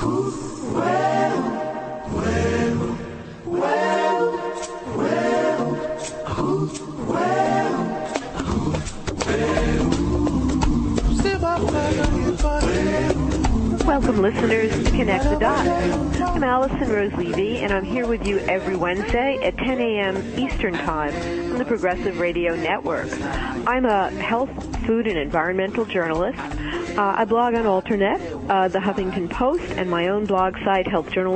Welcome, listeners, to Connect the Dots. I'm Allison Rose Levy, and I'm here with you every Wednesday at 10 a.m. Eastern Time on the Progressive Radio Network. I'm a health, food, and environmental journalist. I blog on Alternet, the Huffington Post, and my own blog site,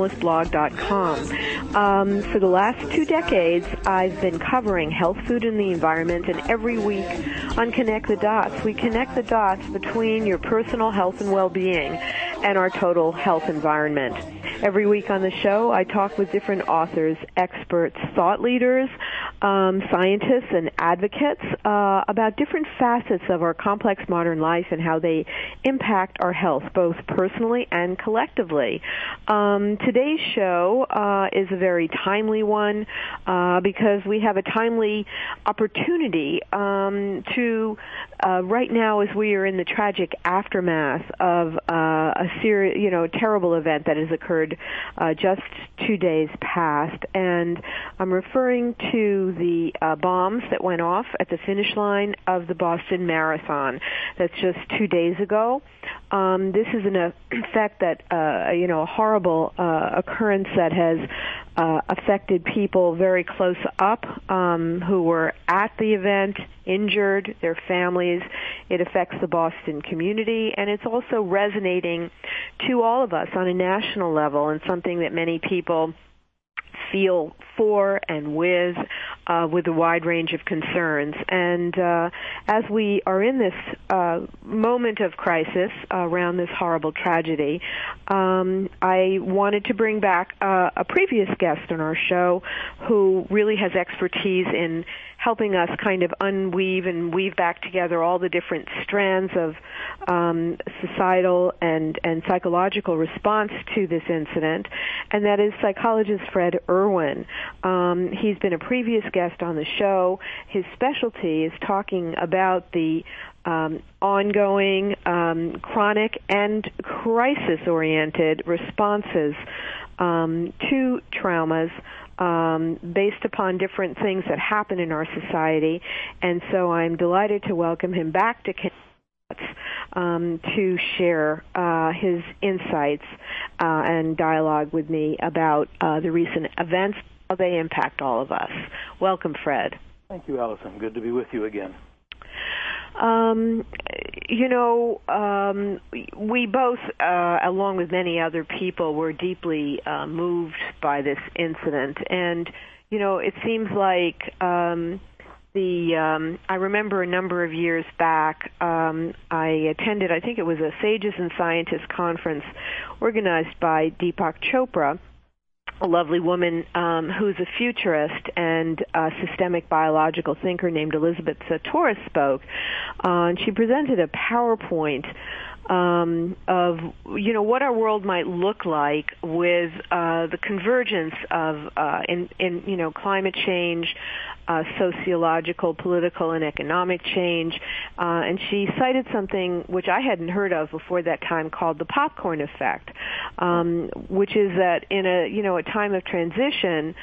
healthjournalistblog.com. For the last 2 decades, I've been covering health, food, and the environment, and every week on Connect the Dots, we connect the dots between your personal health and well-being and our total health environment. Every week on the show, I talk with different authors, experts, thought leaders, scientists, and advocates about different facets of our complex modern life and how they impact our health, both personally and collectively. Today's show is a very timely one because we have a timely opportunity to, right now as we are in the tragic aftermath of a terrible event that has occurred just 2 days past, and I'm referring to the bombs that went off at the finish line of the Boston Marathon. That's just 2 days ago. This is an effect that, a horrible occurrence that has affected people very close up who were at the event, injured, their families. It affects the Boston community, and it's also resonating to all of us on a national level, and something that many people feel for and with a wide range of concerns. And as we are in this moment of crisis around this horrible tragedy, I wanted to bring back a previous guest on our show who really has expertise in helping us kind of unweave and weave back together all the different strands of societal and psychological response to this incident, and that is psychologist Fred Irwin. He's been a previous guest on the show. His specialty is talking about the ongoing, chronic, and crisis-oriented responses to traumas based upon different things that happen in our society. And so I'm delighted to welcome him back to share his insights and dialogue with me about the recent events, how they impact all of us. Welcome, Fred. Thank you, Allison. Good to be with you again. We both, along with many other people, were deeply moved by this incident. And, it seems like I remember a number of years back, I attended, I think it was a Sages and Scientists conference organized by Deepak Chopra, a lovely woman who's a futurist and a systemic biological thinker named Elizabeth Sahtouris spoke. And she presented a PowerPoint of, what our world might look like with the convergence of, climate change, sociological, political, and economic change. And she cited something which I hadn't heard of before that time called the popcorn effect, which is that in a time of transition,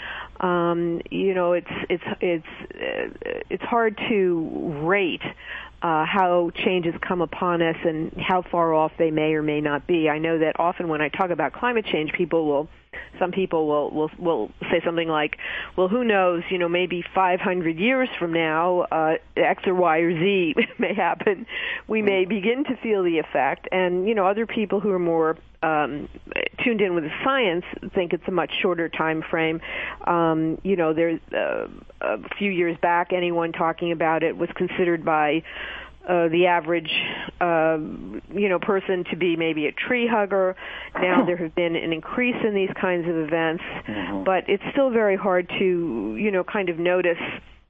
it's hard to rate how changes come upon us and how far off they may or may not be. I know that often when I talk about climate change, some people will say something like, well, who knows, maybe 500 years from now, X or Y or Z may happen. We may begin to feel the effect. And, other people who are more tuned in with the science think it's a much shorter time frame. There's a few years back, anyone talking about it was considered by the average, person to be maybe a tree hugger. Now there have been an increase in these kinds of events, but it's still very hard to, kind of notice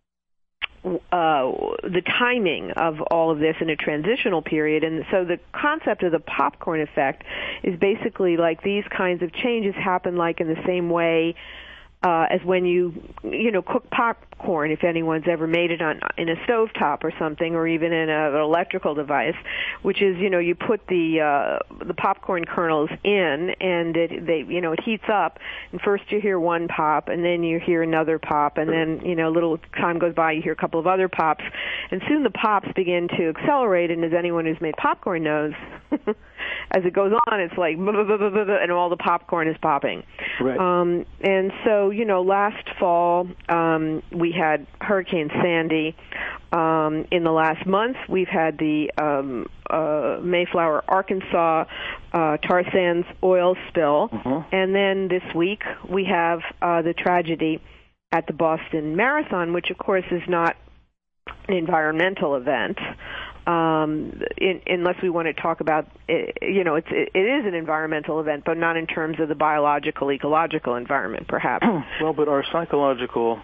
the timing of all of this in a transitional period. And so the concept of the popcorn effect is basically like these kinds of changes happen like in the same way as when you cook popcorn, if anyone's ever made it in a stovetop or something, or even in an electrical device, which is you put the popcorn kernels in, and it heats up, and first you hear one pop, and then you hear another pop, and then a little time goes by, you hear a couple of other pops, and soon the pops begin to accelerate, and as anyone who's made popcorn knows, as it goes on, it's like blah, blah, blah, blah, blah, and all the popcorn is popping. Right. And so, last fall we had Hurricane Sandy. In the last month, we've had the Mayflower, Arkansas tar sands oil spill. Mm-hmm. And then this week we have the tragedy at the Boston Marathon, which, of course, is not an environmental event. Unless we want to talk about, it is an environmental event, but not in terms of the biological, ecological environment, perhaps. Well, but our psychological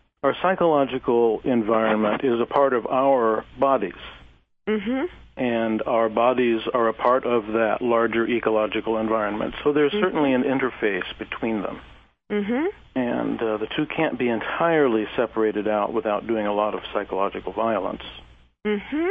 environment is a part of our bodies. Mm-hmm. And our bodies are a part of that larger ecological environment. So there's certainly an interface between them. Mm-hmm. And the two can't be entirely separated out without doing a lot of psychological violence. Mm-hmm.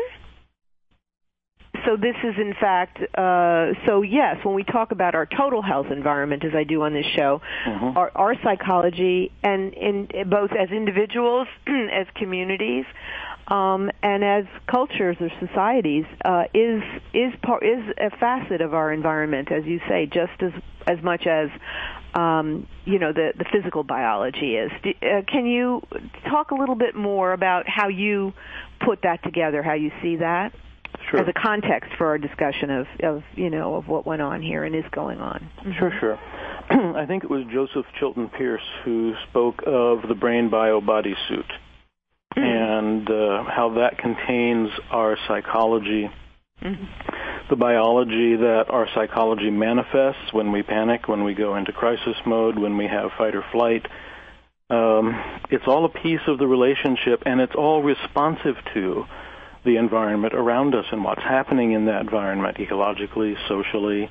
So this is, in fact, yes, when we talk about our total health environment, as I do on this show, mm-hmm. our psychology, and in both as individuals, as communities, and as cultures or societies, is a facet of our environment, as you say, just as much as the physical biology is. Can you talk a little bit more about how you put that together, how you see that? Sure. As a context for our discussion of what went on here and is going on. Mm-hmm. Sure. I think it was Joseph Chilton Pierce who spoke of the brain bio-body suit and how that contains our psychology, the biology that our psychology manifests when we panic, when we go into crisis mode, when we have fight or flight. It's all a piece of the relationship, and it's all responsive to the environment around us and what's happening in that environment, ecologically, socially.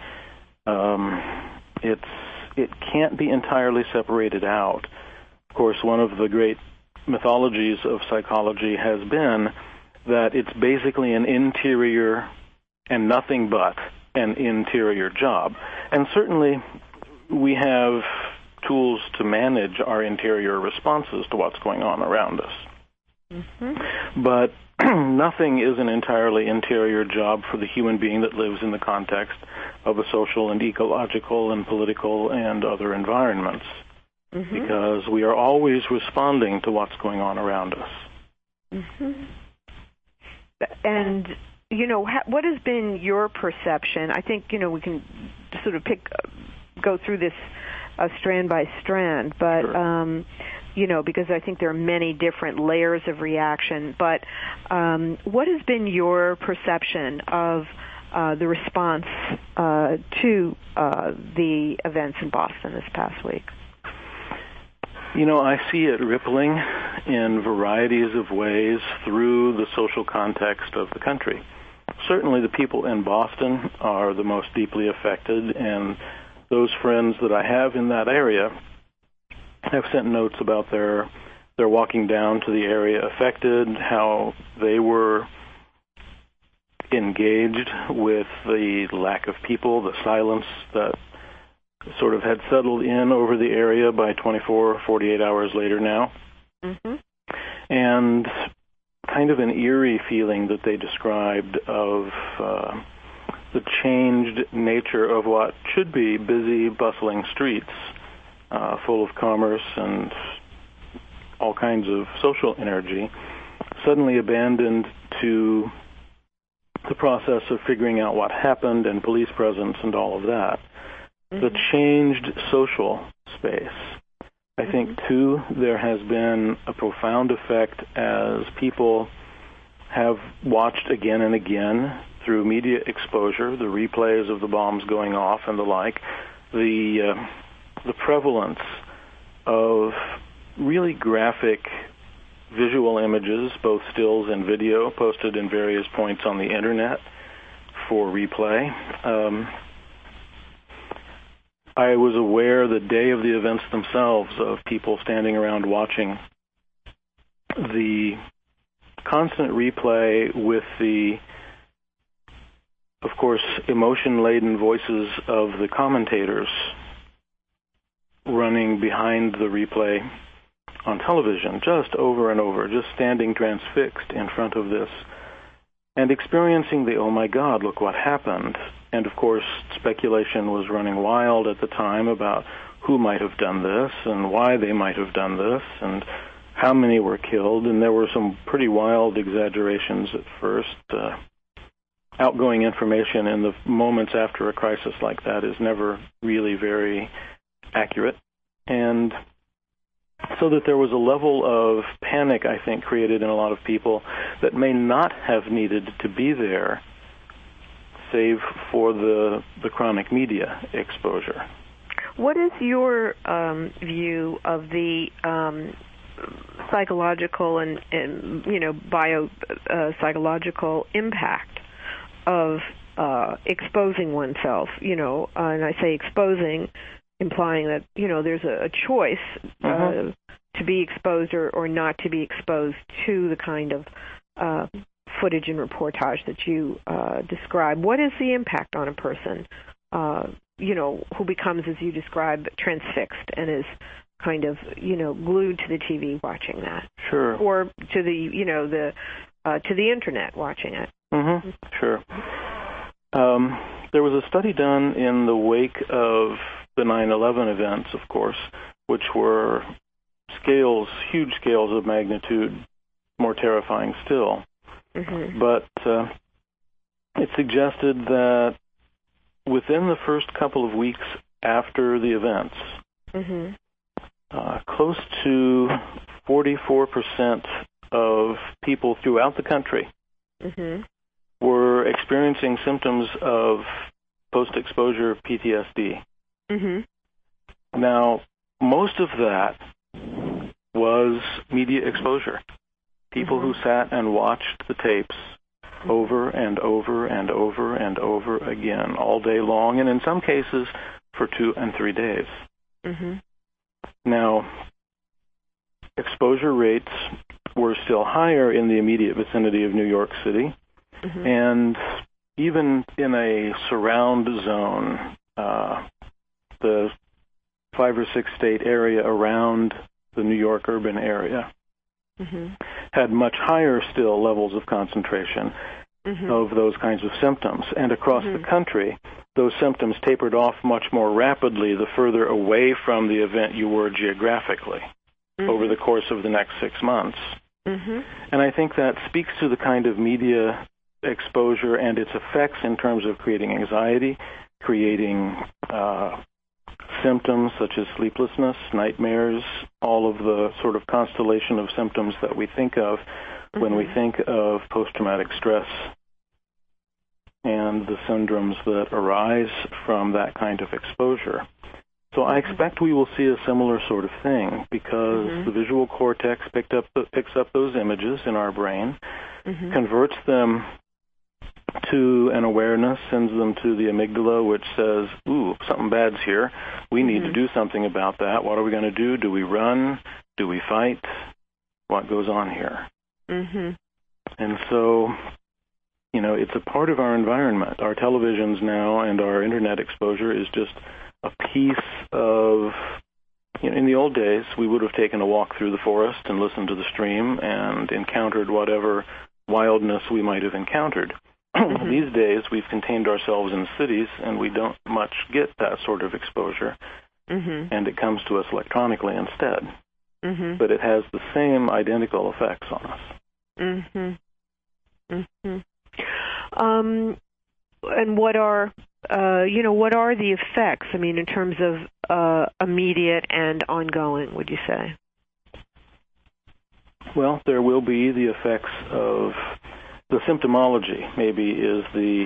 It can't be entirely separated out. Of course, one of the great mythologies of psychology has been that it's basically an interior and nothing but an interior job. And certainly we have tools to manage our interior responses to what's going on around us. Mm-hmm. But nothing is an entirely interior job for the human being that lives in the context of a social and ecological and political and other environments, because we are always responding to what's going on around us. Mm-hmm. And, what has been your perception? I think, we can sort of go through this strand by strand, but... Sure. Because I think there are many different layers of reaction. But what has been your perception of the response to the events in Boston this past week? I see it rippling in varieties of ways through the social context of the country. Certainly the people in Boston are the most deeply affected, and those friends that I have in that area have sent notes about their walking down to the area affected, how they were engaged with the lack of people, the silence that sort of had settled in over the area by 24 or 48 hours later now. Mm-hmm. And kind of an eerie feeling that they described of the changed nature of what should be busy, bustling streets, full of commerce and all kinds of social energy, suddenly abandoned to the process of figuring out what happened and police presence and all of that. Mm-hmm. The changed social space. I think, too, there has been a profound effect as people have watched again and again through media exposure, the replays of the bombs going off and the like, the prevalence of really graphic visual images, both stills and video, posted in various points on the internet for replay. I was aware the day of the events themselves of people standing around watching. The constant replay with the, of course, emotion-laden voices of the commentators running behind the replay on television, just over and over, just standing transfixed in front of this and experiencing the, oh my God, look what happened. And of course, speculation was running wild at the time about who might have done this and why they might have done this and how many were killed. And there were some pretty wild exaggerations at first. Outgoing information in the moments after a crisis like that is never really very accurate. And so that there was a level of panic, I think, created in a lot of people that may not have needed to be there, save for the chronic media exposure. What is your view of the psychological and psychological impact of exposing oneself? And I say exposing, implying that there's a choice to be exposed or not to be exposed to the kind of footage and reportage that you describe. What is the impact on a person, who becomes, as you describe, transfixed and is kind of, glued to the TV watching that? Sure. Or to the, to the internet watching it? Mm-hmm. Sure. There was a study done in the wake of the 9/11 events, of course, which were huge scales of magnitude, more terrifying still. Mm-hmm. But it suggested that within the first couple of weeks after the events, close to 44% of people throughout the country were experiencing symptoms of post-exposure PTSD. Now, most of that was media exposure. People who sat and watched the tapes over and over and over and over again all day long, and in some cases for 2 and 3 days. Now, exposure rates were still higher in the immediate vicinity of New York City, and even in a surround zone, the 5 or 6 state area around the New York urban area had much higher still levels of concentration of those kinds of symptoms. And across the country, those symptoms tapered off much more rapidly the further away from the event you were geographically over the course of the next 6 months. And I think that speaks to the kind of media exposure and its effects in terms of creating anxiety, creating symptoms such as sleeplessness, nightmares, all of the sort of constellation of symptoms that we think of when we think of post-traumatic stress and the syndromes that arise from that kind of exposure. So I expect we will see a similar sort of thing because the visual cortex picks up those images in our brain, converts them to an awareness, sends them to the amygdala, which says, ooh, something bad's here. We need to do something about that. What are we going to do? Do we run? Do we fight? What goes on here? And so, it's a part of our environment. Our televisions now and our internet exposure is just a piece of, in the old days, we would have taken a walk through the forest and listened to the stream and encountered whatever wildness we might have encountered. These days, we've contained ourselves in cities, and we don't much get that sort of exposure, and it comes to us electronically instead. But it has the same identical effects on us. And what are the effects? I mean, in terms of immediate and ongoing, would you say? Well, there will be the effects of the symptomology, maybe, is the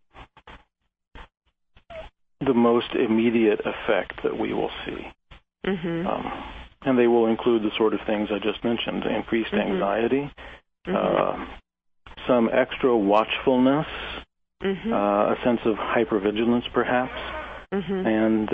most immediate effect that we will see. And they will include the sort of things I just mentioned: increased anxiety, some extra watchfulness, a sense of hypervigilance, perhaps, and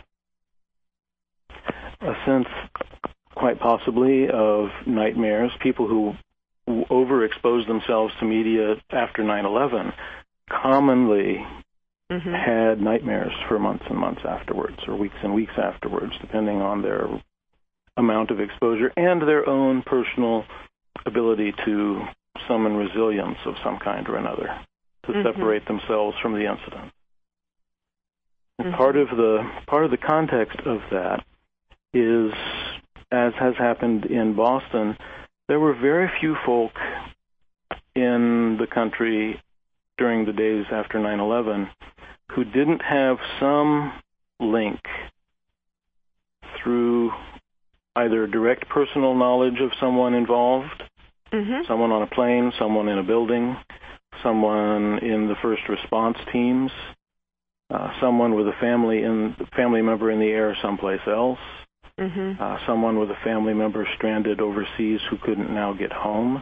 a sense, quite possibly, of nightmares. People who overexposed themselves to media after 9/11 commonly had nightmares for months and months afterwards, or weeks and weeks afterwards, depending on their amount of exposure and their own personal ability to summon resilience of some kind or another, to separate themselves from the incident. And part of the context of that is, as has happened in Boston, there were very few folk in the country during the days after 9/11 who didn't have some link through either direct personal knowledge of someone involved, someone on a plane, someone in a building, someone in the first response teams, someone with a family member in the air someplace else, someone with a family member stranded overseas who couldn't now get home.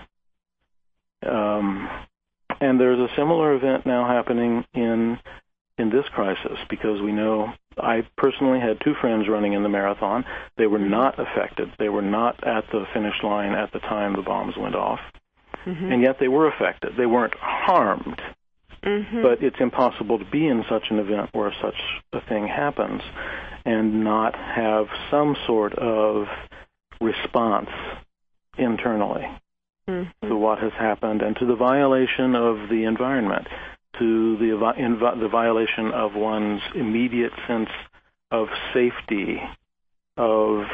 And there's a similar event now happening in this crisis, because we know I personally had two friends running in the marathon. They were not affected. They were not at the finish line at the time the bombs went off. And yet they were affected. They weren't harmed. But it's impossible to be in such an event where such a thing happens and not have some sort of response internally to what has happened and to the violation of the environment, to the violation of one's immediate sense of safety, of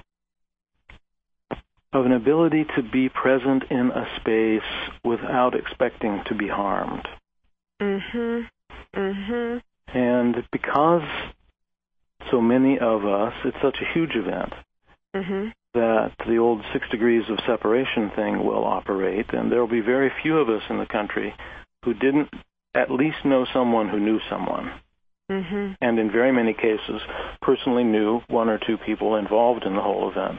an ability to be present in a space without expecting to be harmed. And because so many of us, it's such a huge event that the old 6 degrees of separation thing will operate, and there will be very few of us in the country who didn't at least know someone who knew someone. And in very many cases, personally knew one or two people involved in the whole event.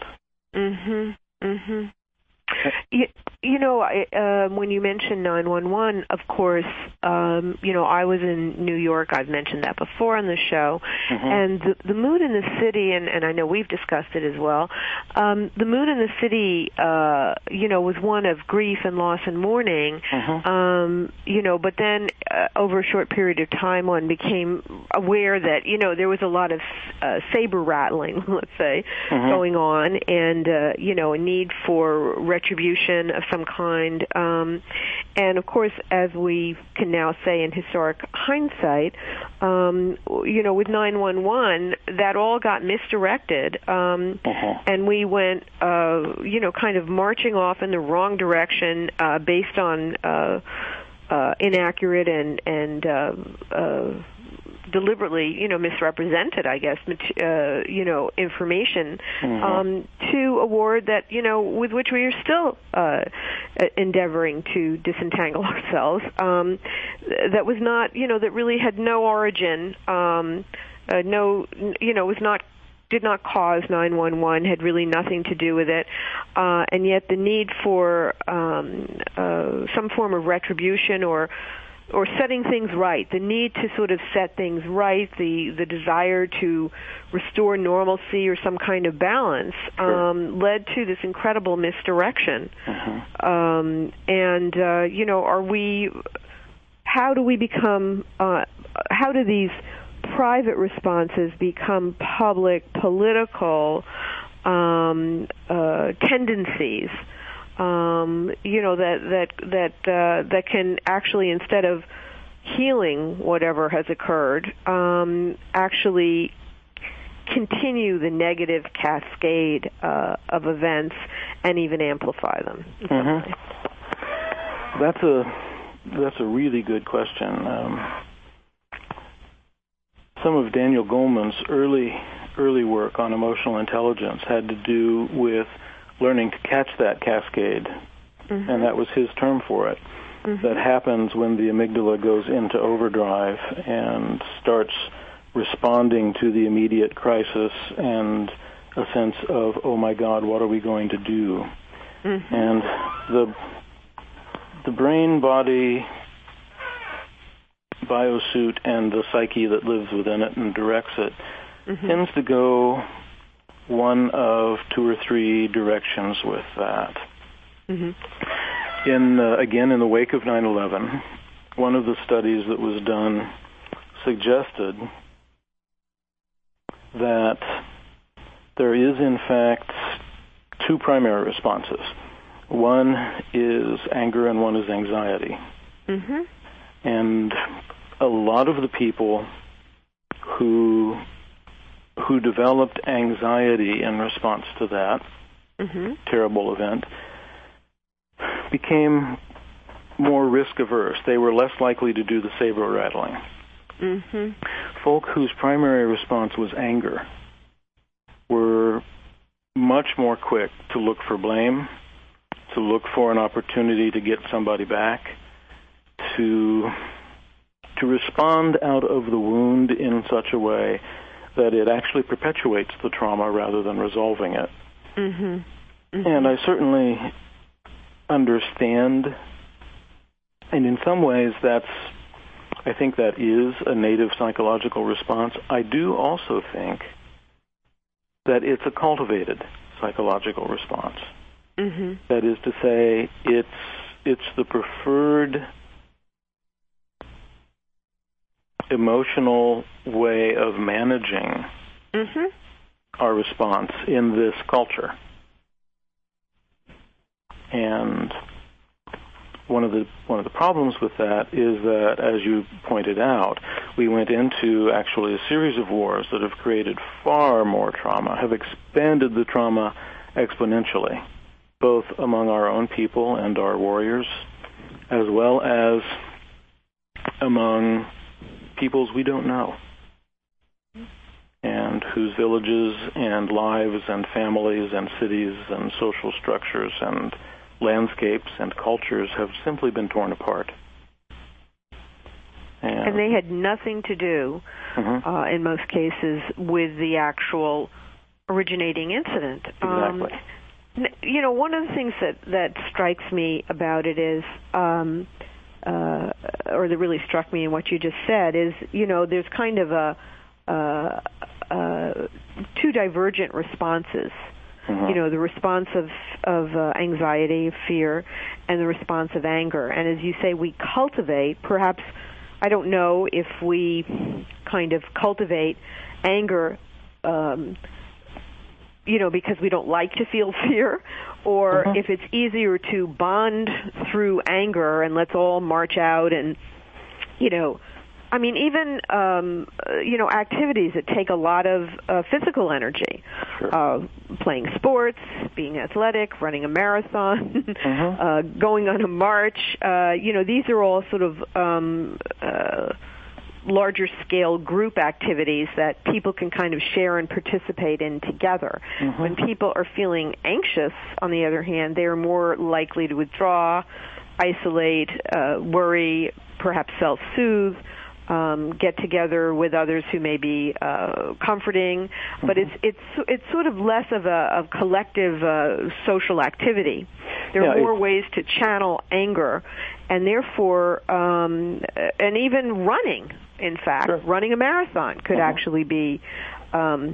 You know, when you mentioned 911, of course, you know, I was in New York. I've mentioned that before on the show. And the mood in the city, and I know we've discussed it as well, the mood in the city, you know, was one of grief and loss and mourning, you know, but then over a short period of time, one became aware that, you know, there was a lot of saber rattling, let's say, going on, and, you know, a need for retribution of some kind. And, of course, as we can now say in historic hindsight, you know, with 911, that all got misdirected, and we went, you know, kind of marching off in the wrong direction based on inaccurate and deliberately, you know, misrepresented, I guess, you know, information to a word that, you know, with which we are still endeavoring to disentangle ourselves. That was not, you know, that really had no origin, no, you know, was not. Did not cause 911, had really nothing to do with it, and yet the need for some form of retribution or setting things right, the need to sort of set things right, the desire to restore normalcy or some kind of balance, led to this incredible misdirection. And you know, how do we become? How do these private responses become public political tendencies? You know, that can actually, instead of healing whatever has occurred, actually continue the negative cascade of events and even amplify them. That's a really good question. Some of Daniel Goleman's early work on emotional intelligence had to do with learning to catch that cascade, and that was his term for it. That happens when the amygdala goes into overdrive and starts responding to the immediate crisis and a sense of, oh my God, what are we going to do? And the brain-body biosuit and the psyche that lives within it and directs it tends to go one of two or three directions with that. Again, in the wake of 9/11, one of the studies that was done suggested that there is, in fact, two primary responses. One is anger and one is anxiety. And a lot of the people who developed anxiety in response to that terrible event became more risk averse. They were less likely to do the saber rattling. Folk whose primary response was anger were much more quick to look for blame, to look for an opportunity to get somebody back, to respond out of the wound in such a way that it actually perpetuates the trauma rather than resolving it. And I certainly understand, and in some ways I think that is a native psychological response. I do also think that it's a cultivated psychological response. That is to say, it's the preferred emotional way of managing our response in this culture. And one of the problems with that is that, as you pointed out, we went into actually a series of wars that have created far more trauma, have expanded the trauma exponentially, both among our own people and our warriors, as well as among peoples we don't know, and whose villages and lives and families and cities and social structures and landscapes and cultures have simply been torn apart. And they had nothing to do, in most cases, with the actual originating incident. Exactly. One of the things that strikes me about it is, or that really struck me in what you just said, is, there's kind of two divergent responses. The response of anxiety, fear, and the response of anger. And as you say, we cultivate, perhaps, I don't know if we kind of cultivate anger, because we don't like to feel fear, or if it's easier to bond through anger and let's all march out and, even, activities that take a lot of physical energy, playing sports, being athletic, running a marathon, going on a march, these are all sort of larger scale group activities that people can kind of share and participate in together. When people are feeling anxious, on the other hand, they are more likely to withdraw, isolate, worry, perhaps self-soothe, get together with others who may be comforting, but it's sort of less of a collective social activity. There are more ways to channel anger, and therefore, and even running. In fact, running a marathon could actually be a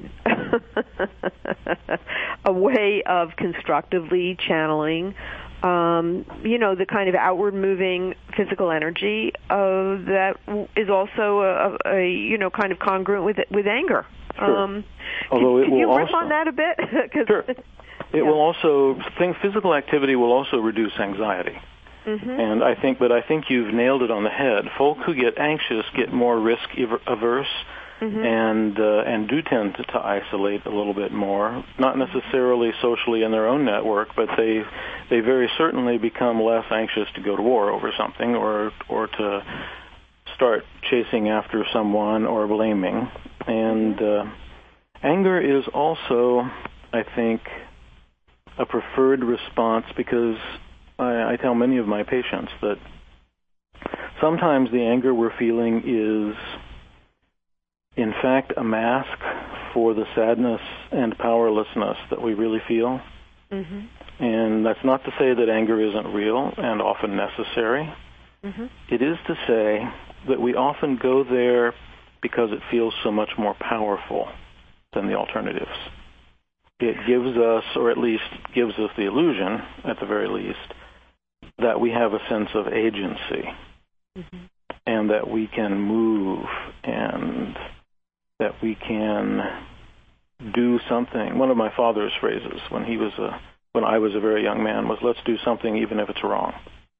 way of constructively channeling the kind of outward-moving physical energy that is also kind of congruent with anger. Although can you riff on that a bit? It will also, physical activity will also reduce anxiety. And I think you've nailed it on the head. Folk who get anxious get more risk averse and do tend to isolate a little bit more, not necessarily socially in their own network, but they very certainly become less anxious to go to war over something or to start chasing after someone or blaming. And anger is also, I think, a preferred response because I tell many of my patients that sometimes the anger we're feeling is, in fact, a mask for the sadness and powerlessness that we really feel. And that's not to say that anger isn't real and often necessary. It is to say that we often go there because it feels so much more powerful than the alternatives. It gives us, or at least gives us the illusion, at the very least, that we have a sense of agency, and that we can move, and that we can do something. One of my father's phrases when I was a very young man was, "Let's do something even if it's wrong."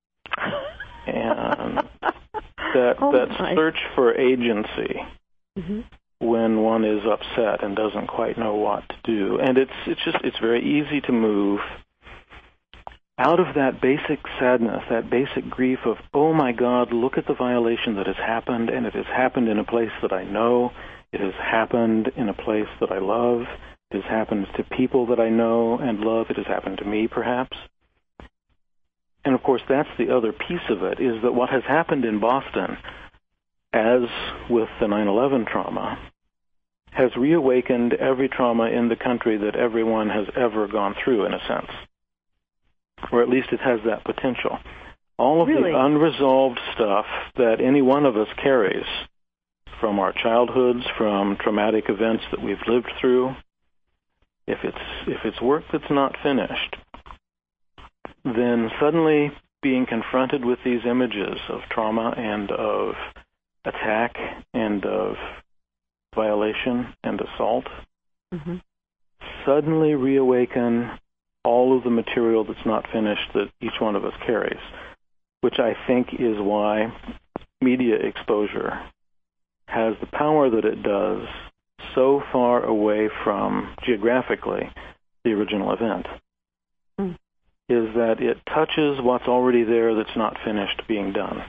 And that search for agency when one is upset and doesn't quite know what to do. And it's very easy to move out of that basic sadness, that basic grief of, oh my God, look at the violation that has happened, and it has happened in a place that I know, it has happened in a place that I love, it has happened to people that I know and love, it has happened to me perhaps. And of course that's the other piece of it, is that what has happened in Boston, as with the 9/11 trauma, has reawakened every trauma in the country that everyone has ever gone through, in a sense. Or at least it has that potential. All of the unresolved stuff that any one of us carries from our childhoods, from traumatic events that we've lived through, if it's work that's not finished, then suddenly being confronted with these images of trauma and of attack and of violation and assault suddenly reawaken all of the material that's not finished that each one of us carries, which I think is why media exposure has the power that it does so far away from, geographically, the original event, is that it touches what's already there that's not finished being done.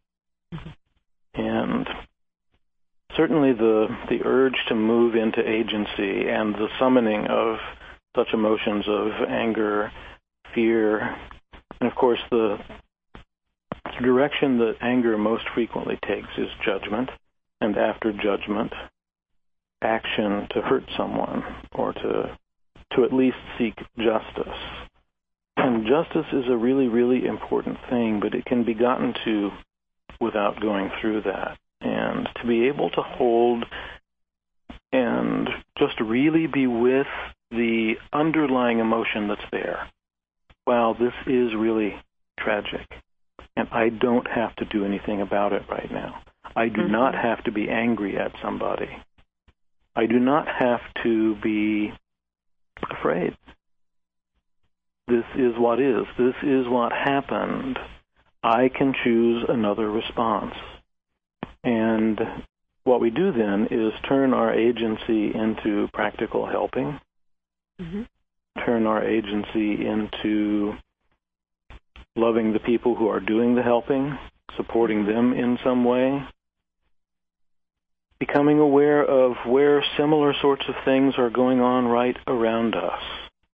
And certainly the urge to move into agency and the summoning of such emotions of anger, fear, and of course the direction that anger most frequently takes is judgment, and after judgment, action to hurt someone or to at least seek justice. And justice is a really, really important thing, but it can be gotten to without going through that. And to be able to hold and just really be with the underlying emotion that's there. Wow, this is really tragic, and I don't have to do anything about it right now. I do not have to be angry at somebody. I do not have to be afraid. This is what is. This is what happened. I can choose another response. And what we do then is turn our agency into practical helping, turn our agency into loving the people who are doing the helping, supporting them in some way, becoming aware of where similar sorts of things are going on right around us.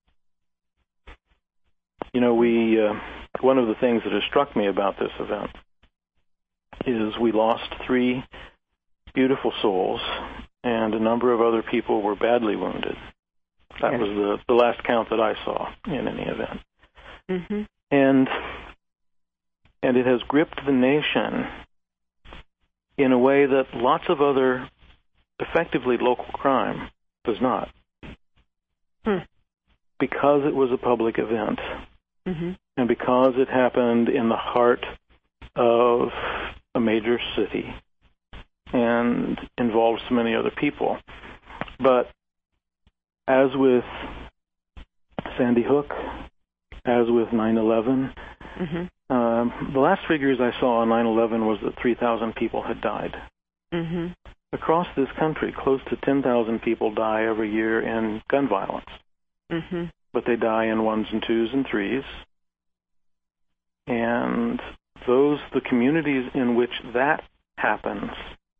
You know, one of the things that has struck me about this event is we lost 3 beautiful souls, and a number of other people were badly wounded. That was the last count that I saw in any event. And it has gripped the nation in a way that lots of other effectively local crime does not. Because it was a public event, and because it happened in the heart of a major city and involved so many other people. But as with Sandy Hook, as with 9/11, the last figures I saw on 9/11 was that 3,000 people had died. Across this country, close to 10,000 people die every year in gun violence. But they die in 1s and 2s and 3s. And the communities in which that happens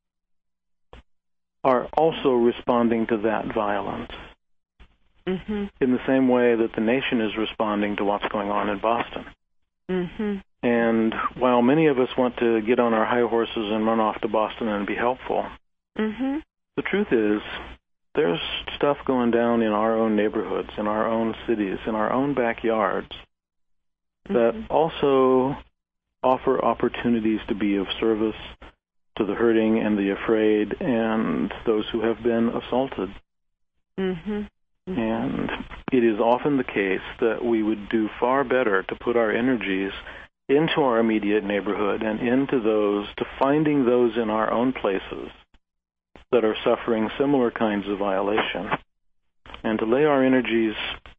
are also responding to that violence. In the same way that the nation is responding to what's going on in Boston. And while many of us want to get on our high horses and run off to Boston and be helpful, the truth is there's stuff going down in our own neighborhoods, in our own cities, in our own backyards that also offer opportunities to be of service, to the hurting and the afraid and those who have been assaulted. Mm-hmm. Mm-hmm. And it is often the case that we would do far better to put our energies into our immediate neighborhood and to finding those in our own places that are suffering similar kinds of violation, and to lay our energies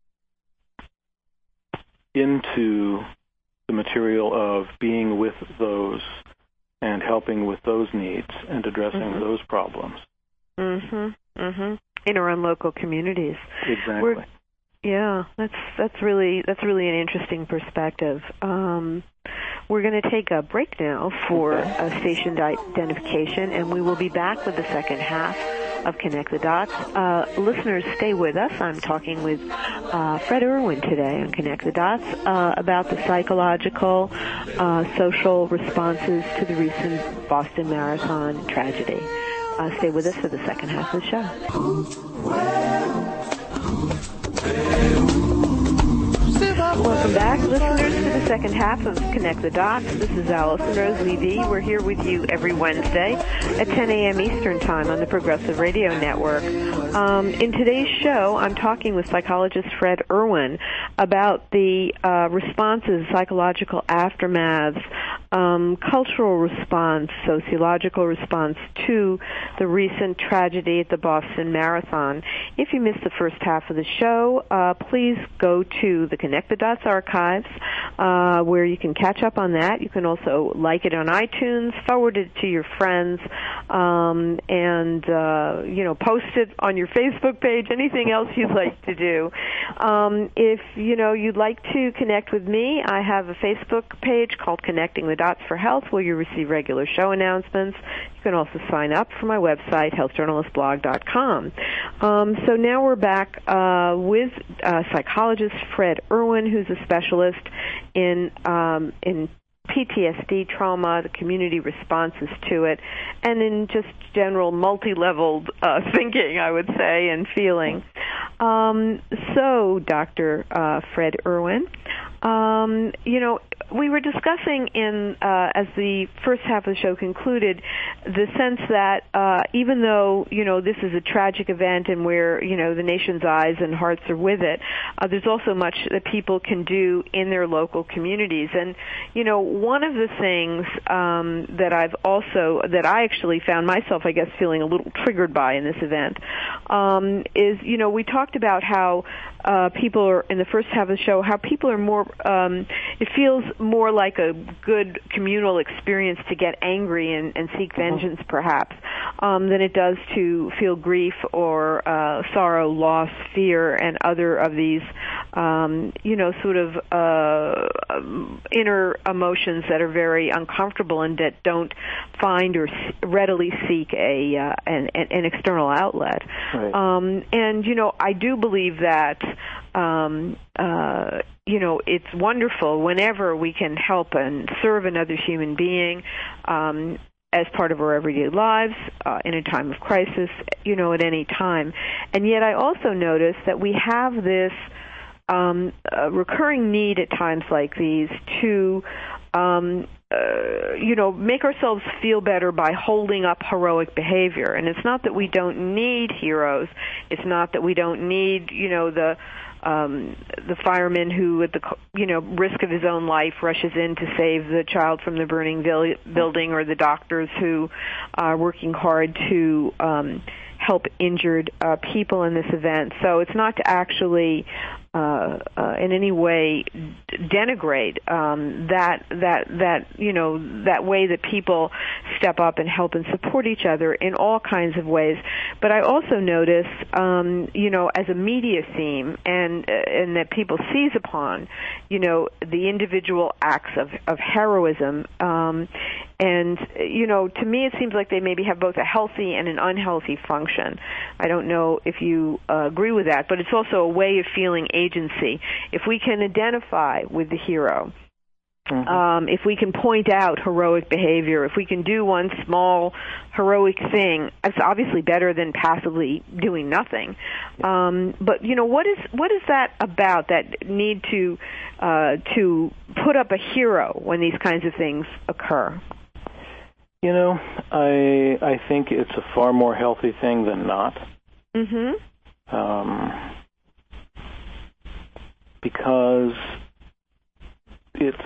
into the material of being with those and helping with those needs and addressing those problems. Mm-hmm. Mm-hmm. In our own local communities. Exactly. That's really an interesting perspective. We're going to take a break now for station identification, and we will be back with the second half of Connect the Dots. Listeners, stay with us. I'm talking with Fred Irwin today on Connect the Dots about the psychological, social responses to the recent Boston Marathon tragedy. Stay with us for the second half of the show. Welcome back, listeners, to the second half of Connect the Dots. This is Allison Rose Levy. We're here with you every Wednesday at 10 a.m. Eastern Time on the Progressive Radio Network. In today's show, I'm talking with psychologist Fred Irwin about the responses, psychological aftermaths, cultural response, sociological response to the recent tragedy at the Boston Marathon. If you missed the first half of the show, please go to the Connect the Dots archives, where you can catch up on that. You can also like it on iTunes, forward it to your friends, and post it on your Facebook page, anything else you'd like to do. If you'd like to connect with me, I have a Facebook page called Connecting the Dots for Health, where you receive regular show announcements. You can also sign up for my website, healthjournalistblog.com. So now we're back with psychologist Fred Irwin, who's a specialist in PTSD trauma, the community responses to it, and in just general multi-leveled thinking, I would say, and feeling. So, Dr. Fred Irwin, we were discussing as the first half of the show concluded, the sense that even though, this is a tragic event and where, the nation's eyes and hearts are with it, there's also much that people can do in their local communities. And, one of the things that I actually found myself, I guess, feeling a little triggered by in this event is, we talked about how people are, in the first half of the show, how people are more, it feels more like a good communal experience to get angry and seek vengeance, perhaps, than it does to feel grief or sorrow, loss, fear, and other of these, sort of inner emotions that are very uncomfortable and that don't find or readily seek an external outlet. Right. And I do believe that it's wonderful whenever we can help and serve another human being as part of our everyday lives in a time of crisis, at any time. And yet I also notice that we have this recurring need at times like these to make ourselves feel better by holding up heroic behavior. And it's not that we don't need heroes. It's not that we don't need, the fireman who, at the risk of his own life, rushes in to save the child from the burning building, or the doctors who are working hard to help injured people in this event. So it's not to actually in any way denigrate that way that people step up and help and support each other in all kinds of ways. But I also notice, as a media theme and that people seize upon, the individual acts of heroism. And, to me it seems like they maybe have both a healthy and an unhealthy function. I don't know if you agree with that, but it's also a way of feeling agency. If we can identify with the hero, if we can point out heroic behavior, if we can do one small heroic thing, it's obviously better than passively doing nothing. But what is that about, that need to put up a hero when these kinds of things occur? You know, I think it's a far more healthy thing than not. Mm-hmm. Because it's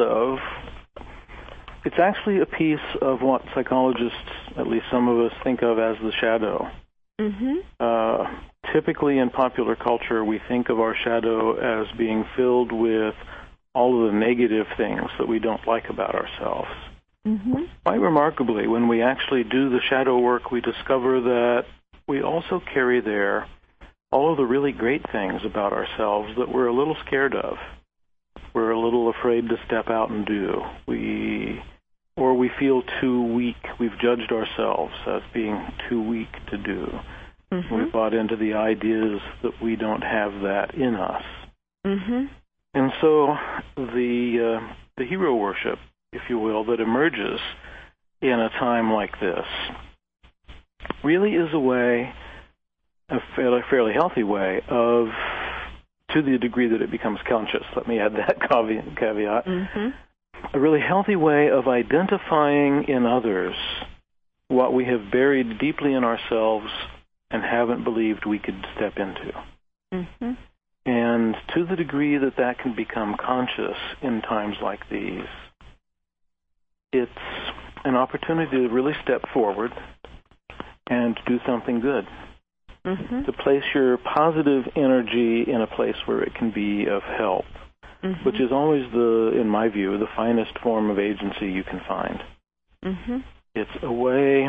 actually a piece of what psychologists, at least some of us, think of as the shadow. Mm-hmm. Typically in popular culture, we think of our shadow as being filled with all of the negative things that we don't like about ourselves. Mm-hmm. Quite remarkably, when we actually do the shadow work, we discover that we also carry there all of the really great things about ourselves that we're a little scared of. We're a little afraid to step out and do. Or we feel too weak. We've judged ourselves as being too weak to do. Mm-hmm. We've bought into the ideas that we don't have that in us. Mm-hmm. And so the hero worship, if you will, that emerges in a time like this really is a way, a fairly healthy way of, to the degree that it becomes conscious, let me add that caveat, mm-hmm. a really healthy way of identifying in others what we have buried deeply in ourselves and haven't believed we could step into. Mm-hmm. And to the degree that that can become conscious in times like these, it's an opportunity to really step forward and do something good. Mm-hmm. To place your positive energy in a place where it can be of help, mm-hmm. which is always, in my view, the finest form of agency you can find. Mm-hmm. It's a way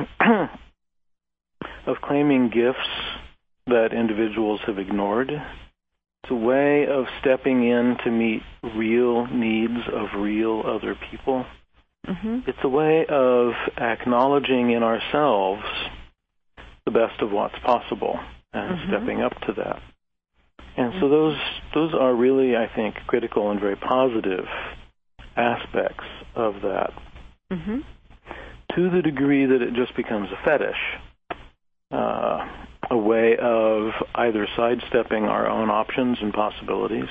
of claiming gifts that individuals have ignored. It's a way of stepping in to meet real needs of real other people. Mm-hmm. It's a way of acknowledging in ourselves the best of what's possible and mm-hmm. stepping up to that. And mm-hmm. so those are really, I think, critical and very positive aspects of that. Mm-hmm. To the degree that it just becomes a fetish, a way of either sidestepping our own options and possibilities,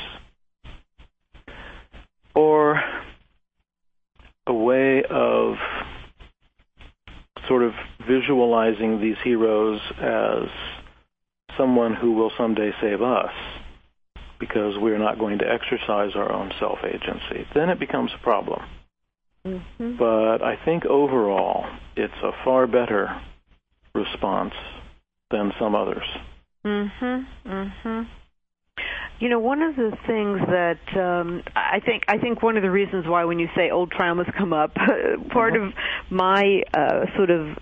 or a way of sort of visualizing these heroes as someone who will someday save us because we're not going to exercise our own self-agency. Then it becomes a problem. Mm-hmm. But I think overall it's a far better response than some others. Mm-hmm. Mm-hmm. You know, one of the things that I think one of the reasons why when you say old traumas come up, part mm-hmm. of my sort of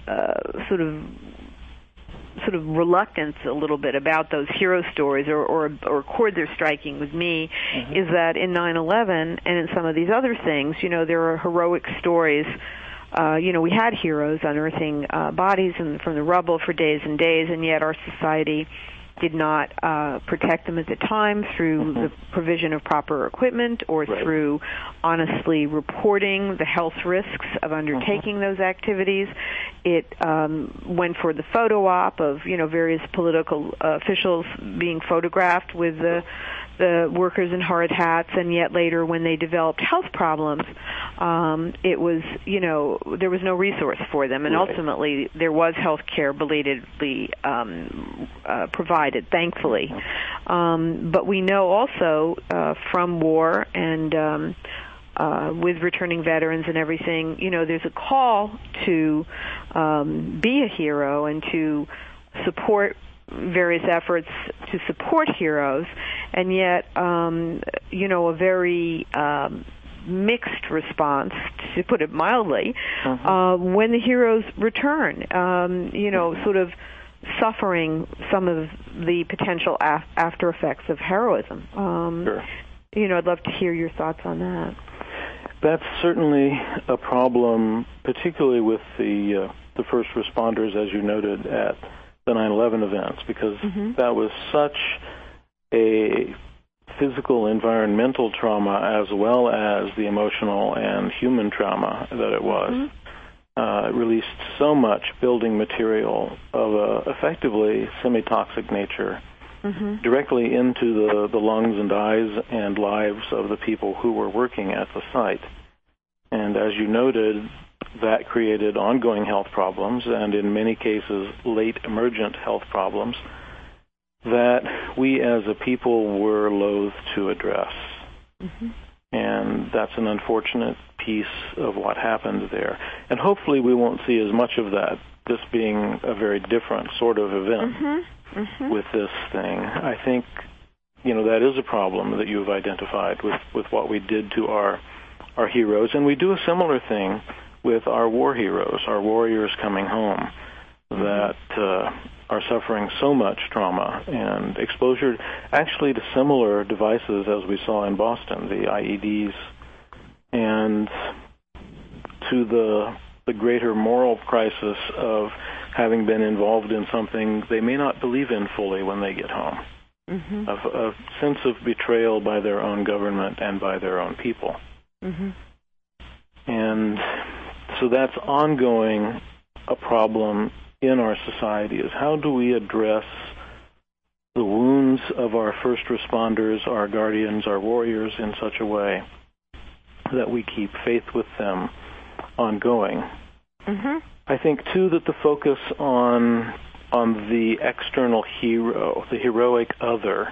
reluctance a little bit about those hero stories or chord they're striking with me mm-hmm. is that in 9/11 and in some of these other things, you know, there are heroic stories. You know, we had heroes unearthing bodies from the rubble for days and days, and yet our society did not protect them at the time through mm-hmm. the provision of proper equipment or right. through honestly reporting the health risks of undertaking mm-hmm. those activities. It went for the photo op of, you know, various political officials being photographed with the workers in hard hats, and yet later when they developed health problems, it was, you know, there was no resource for them, and right. ultimately there was health care belatedly provided, thankfully. But we know also from war and with returning veterans and everything, you know, there's a call to be a hero and to support various efforts to support heroes, and yet, you know, a very mixed response, to put it mildly, mm-hmm. when the heroes return, you know, sort of suffering some of the potential after effects of heroism. Sure. You know, I'd love to hear your thoughts on that. That's certainly a problem, particularly with the first responders, as you noted, at the 9/11 events, because mm-hmm. that was such a physical, environmental trauma as well as the emotional and human trauma that it was. Mm-hmm. It released so much building material of a effectively semi-toxic nature mm-hmm. directly into the lungs and eyes and lives of the people who were working at the site. And as you noted, that created ongoing health problems, and in many cases late emergent health problems, that we as a people were loath to address. Mm-hmm. And that's an unfortunate piece of what happened there. And hopefully we won't see as much of that, this being a very different sort of event with this thing. I think, that is a problem that you've identified with what we did to our heroes. And we do a similar thing with our war heroes, our warriors coming home that are suffering so much trauma and exposure actually to similar devices as we saw in Boston, the IEDs, and to the greater moral crisis of having been involved in something they may not believe in fully when they get home, of a sense of betrayal by their own government and by their own people. And so that's ongoing a problem in our society, is how do we address the wounds of our first responders, our guardians, our warriors in such a way that we keep faith with them ongoing. I think, too, that the focus on the external hero, the heroic other,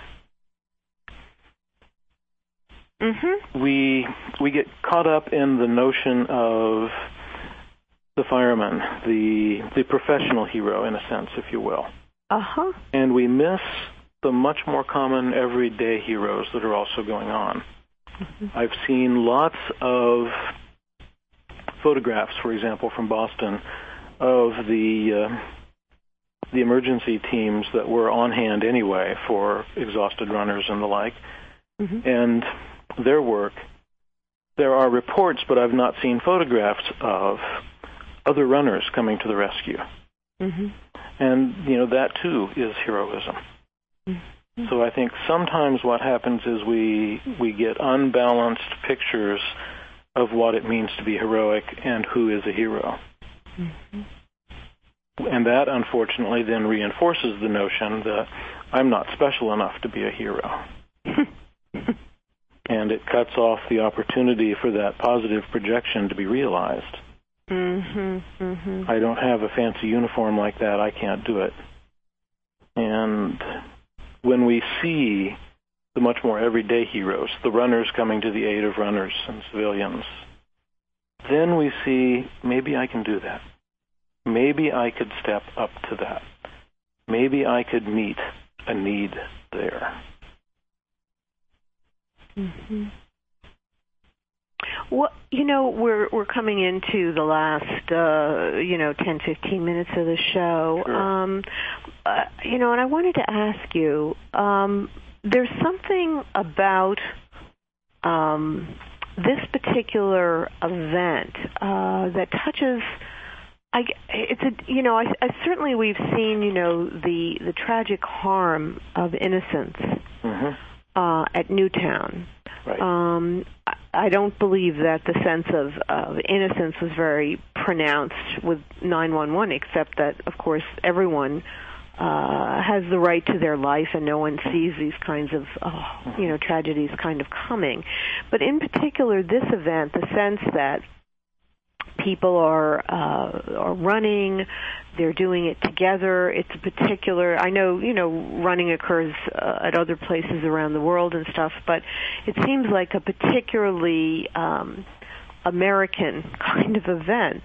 we get caught up in the notion of the fireman, the professional hero, in a sense, if you will. And we miss the much more common everyday heroes that are also going on. I've seen lots of photographs, for example, from Boston, of the emergency teams that were on hand anyway for exhausted runners and the like, and their work. There are reports, but I've not seen photographs of other runners coming to the rescue. And, that too is heroism. So I think sometimes what happens is we get unbalanced pictures of what it means to be heroic and who is a hero. And that, unfortunately, then reinforces the notion that I'm not special enough to be a hero. And it cuts off the opportunity for that positive projection to be realized. I don't have a fancy uniform like that. I can't do it. And when we see the much more everyday heroes, the runners coming to the aid of runners and civilians, then we see, maybe I can do that. Maybe I could step up to that. Maybe I could meet a need there. Well, we're coming into the last, 10, 15 minutes of the show. Sure. And I wanted to ask you, there's something about this particular event that touches. Certainly we've seen, the tragic harm of innocence at Newtown. Right. I don't believe that the sense of innocence was very pronounced with 911, except that, of course, everyone has the right to their life, and no one sees these kinds of, tragedies kind of coming. But in particular, this event, the sense that people are running, they're doing it together. It's a particular, I know, running occurs at other places around the world and stuff, but it seems like a particularly American kind of event.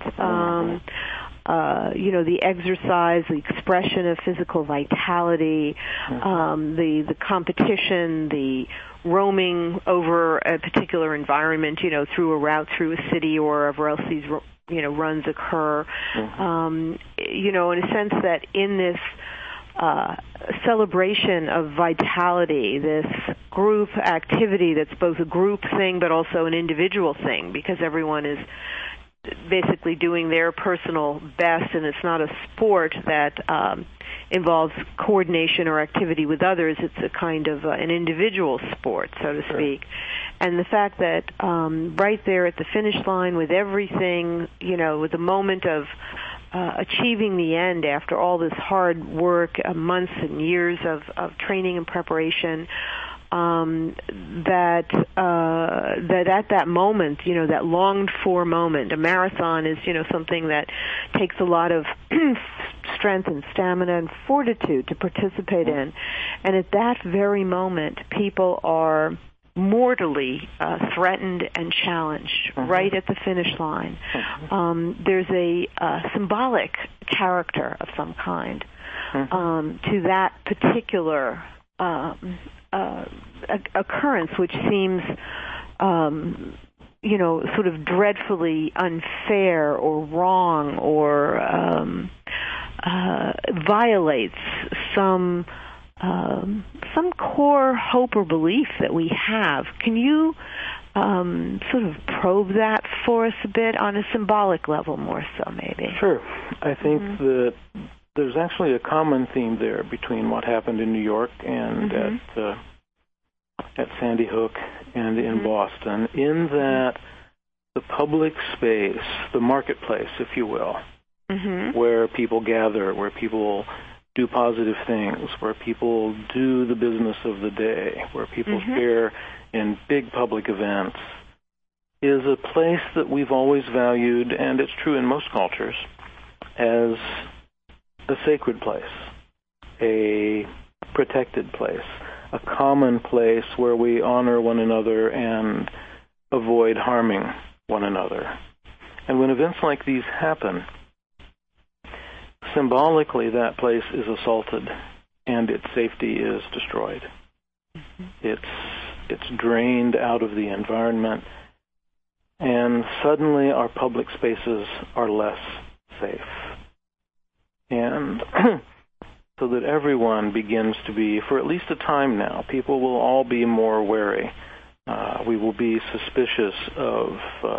The exercise, the expression of physical vitality, the competition, the roaming over a particular environment, through a route through a city or wherever else these, runs occur. In a sense that in this celebration of vitality, this group activity that's both a group thing but also an individual thing, because everyone is basically doing their personal best, and it's not a sport that involves coordination or activity with others. It's a kind of an individual sport, so to speak. And the fact that right there at the finish line with everything, with the moment of achieving the end after all this hard work, months and years of training and preparation, that at that moment, that longed for moment, a marathon is, something that takes a lot of strength and stamina and fortitude to participate in. And at that very moment, people are mortally threatened and challenged right at the finish line. There's a symbolic character of some kind to that particular occurrence, which seems, sort of dreadfully unfair or wrong or violates some core hope or belief that we have. Can you sort of probe that for us a bit on a symbolic level more so, maybe? Sure. I think that there's actually a common theme there between what happened in New York and at Sandy Hook and in Boston, in that the public space, the marketplace, if you will, where people gather, where people do positive things, where people do the business of the day, where people share in big public events, is a place that we've always valued, and it's true in most cultures, as a sacred place, a protected place, a common place where we honor one another and avoid harming one another. And when events like these happen, symbolically that place is assaulted and its safety is destroyed. It's drained out of the environment, and suddenly our public spaces are less safe. And so that everyone begins to be, for at least a time now, people will all be more wary. We will be suspicious of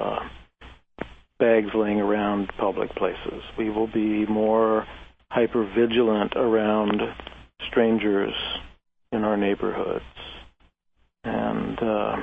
bags laying around public places. We will be more hyper-vigilant around strangers in our neighborhoods. And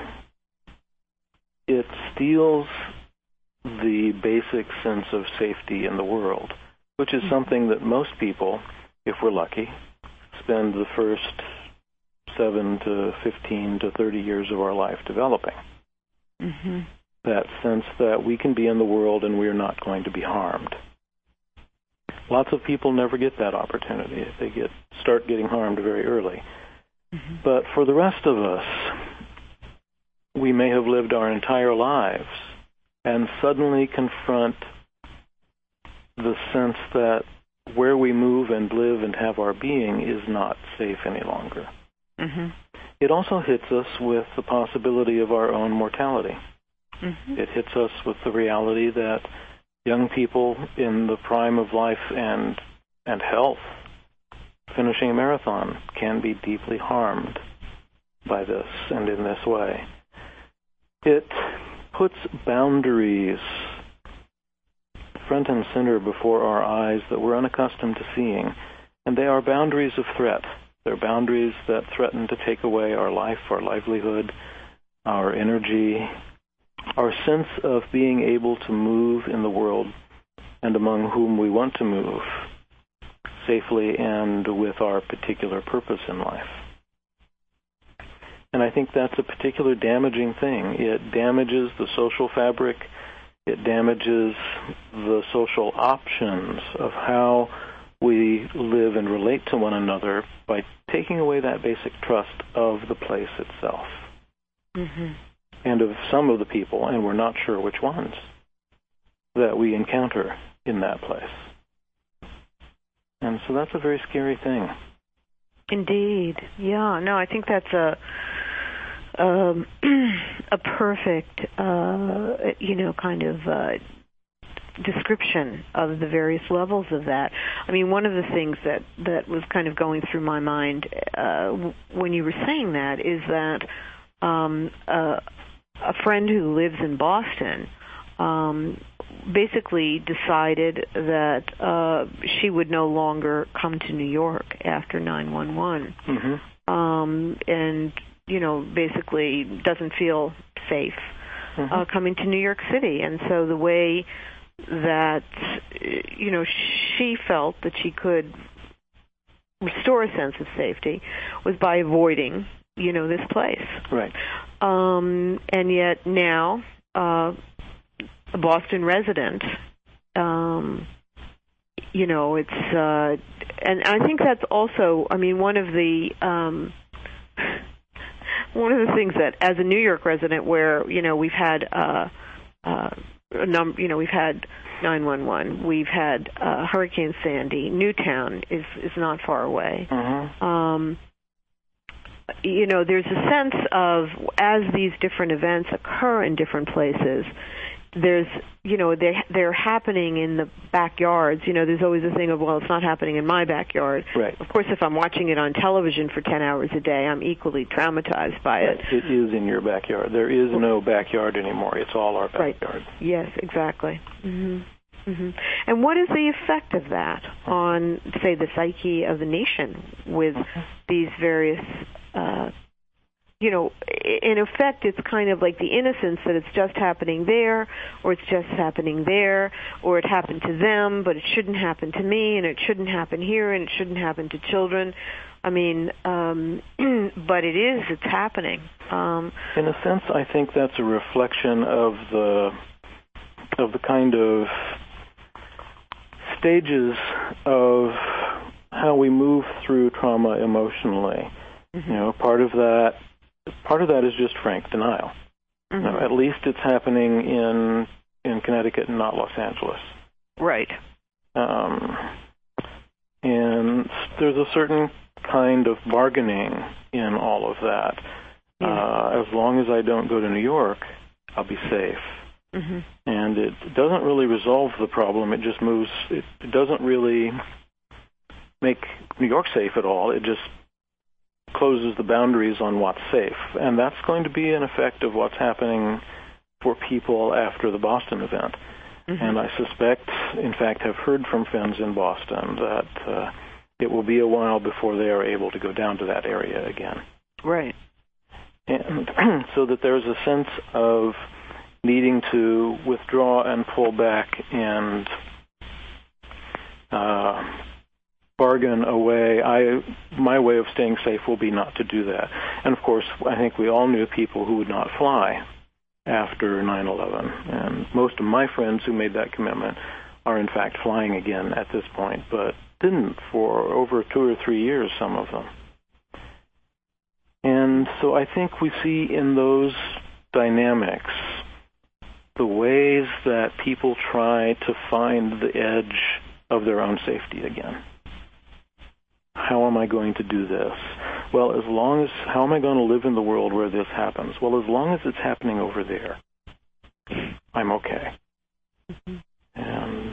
it steals the basic sense of safety in the world, which is something that most people, if we're lucky, spend the first 7 to 15 to 30 years of our life developing. That sense that we can be in the world and we are not going to be harmed. Lots of people never get that opportunity. They start getting harmed very early. But for the rest of us, we may have lived our entire lives and suddenly confront the sense that where we move and live and have our being is not safe any longer. It also hits us with the possibility of our own mortality. It hits us with the reality that young people in the prime of life and health finishing a marathon can be deeply harmed by this and in this way. It puts boundaries front and center before our eyes that we're unaccustomed to seeing, and they are boundaries of threat. They're boundaries that threaten to take away our life, our livelihood, our energy, our sense of being able to move in the world and among whom we want to move safely and with our particular purpose in life. And I think that's a particular damaging thing. It damages the social fabric. It damages the social options of how we live and relate to one another by taking away that basic trust of the place itself. And of some of the people, and we're not sure which ones, that we encounter in that place. And so that's a very scary thing. Indeed. Yeah, no, I think that's a perfect, kind of description of the various levels of that. I mean, one of the things that was kind of going through my mind when you were saying that is that a friend who lives in Boston basically decided that she would no longer come to New York after 9/11. And, basically doesn't feel safe coming to New York City. And so the way that, she felt that she could restore a sense of safety was by avoiding this place. Right. And yet now, a Boston resident, it's, and I think that's also, one of the things that, as a New York resident, where we've had we've had 911, we've had Hurricane Sandy, Newtown is not far away. Mm-hmm. There's a sense of, as these different events occur in different places, there's, they're happening in the backyards. There's always a thing of, well, it's not happening in my backyard. Right. Of course, if I'm watching it on television for 10 hours a day, I'm equally traumatized by it. It is in your backyard. There is no backyard anymore. It's all our backyard. Right. Yes, exactly. Mm-hmm. Mm-hmm. And what is the effect of that on, say, the psyche of the nation with these various, in effect, it's kind of like the innocence that it's just happening there, or it's just happening there, or it happened to them, but it shouldn't happen to me, and it shouldn't happen here, and it shouldn't happen to children. But it's happening. In a sense, I think that's a reflection of the kind of stages of how we move through trauma emotionally. Mm-hmm. Part of that is just frank denial. Mm-hmm. At least it's happening in Connecticut and not Los Angeles. Right. And there's a certain kind of bargaining in all of that. Yeah. As long as I don't go to New York, I'll be safe. Mm-hmm. And it doesn't really resolve the problem. It just moves. It doesn't really make New York safe at all. It just closes the boundaries on what's safe. And that's going to be an effect of what's happening for people after the Boston event. Mm-hmm. And I suspect, in fact, have heard from friends in Boston that it will be a while before they are able to go down to that area again. Right. And so that there's a sense of needing to withdraw and pull back and bargain away. My way of staying safe will be not to do that. And of course, I think we all knew people who would not fly after 9/11. And most of my friends who made that commitment are in fact flying again at this point, but didn't for over 2 or 3 years, some of them. And so I think we see in those dynamics the ways that people try to find the edge of their own safety again. How am I going to do this? Well, how am I going to live in the world where this happens? Well, as long as it's happening over there, I'm okay. Mm-hmm. And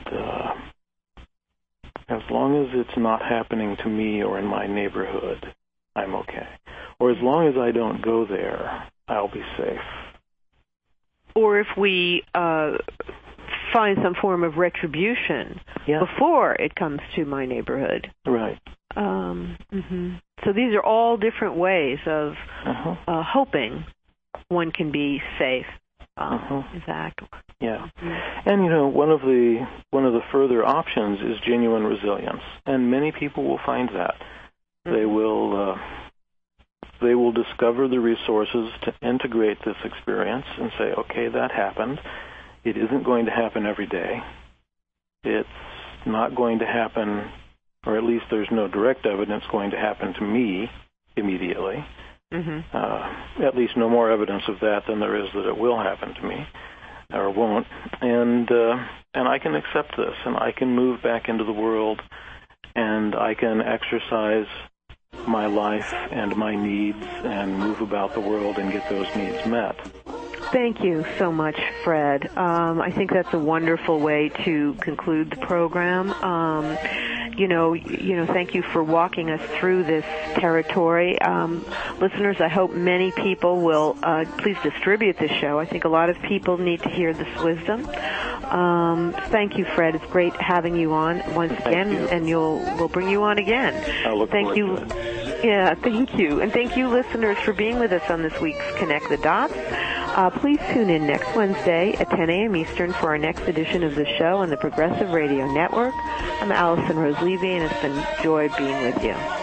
as long as it's not happening to me or in my neighborhood, I'm okay. Or as long as I don't go there, I'll be safe. Or if we find some form of retribution before it comes to my neighborhood. Right. Mm-hmm. So these are all different ways of hoping one can be safe. Exactly. Yeah. Mm-hmm. And one of the further options is genuine resilience, and many people will find that. Mm-hmm. They will discover the resources to integrate this experience and say, okay, that happened. It isn't going to happen every day. It's not going to happen, or at least there's no direct evidence going to happen to me immediately. Mm-hmm. At least no more evidence of that than there is that it will happen to me, or won't. And I can accept this, and I can move back into the world, and I can exercise my life and my needs and move about the world and get those needs met. Thank you so much, Fred. I think that's a wonderful way to conclude the program. Thank you for walking us through this territory. Listeners, I hope many people will please distribute this show. I think a lot of people need to hear this wisdom. Thank you, Fred. It's great having you on once again, and we'll bring you on again. I look forward to it. Yeah, thank you. And thank you, listeners, for being with us on this week's Connect the Dots. Please tune in next Wednesday at 10 a.m. Eastern for our next edition of the show on the Progressive Radio Network. I'm Allison Rose Levy, and it's been a joy being with you.